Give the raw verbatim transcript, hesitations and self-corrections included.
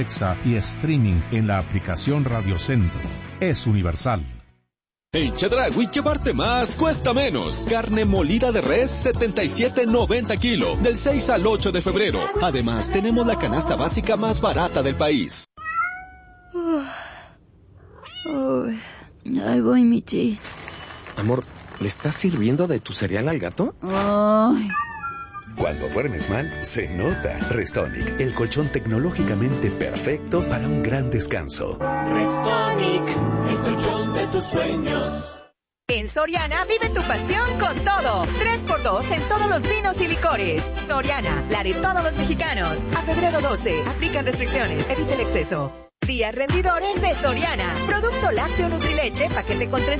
Alexa y streaming en la aplicación Radio Centro. Es universal. En Chedraui llevarte más cuesta menos. Carne molida de res setenta y siete noventa kilo del seis al ocho de febrero. Además, tenemos la canasta básica más barata del país. Oh, ahí voy, Michi. Amor, ¿le estás sirviendo de tu cereal al gato? Ay. Cuando duermes mal, se nota. Restonic, el colchón tecnológicamente perfecto para un gran descanso. Restonic, el colchón de tus sueños. En Soriana vive tu pasión con todo. tres por dos en todos los vinos y licores. Soriana, la de todos los mexicanos. A febrero doce, aplican restricciones, evita el exceso. Días rendidores de Soriana. Producto lácteo Nutrileche, paquete con tres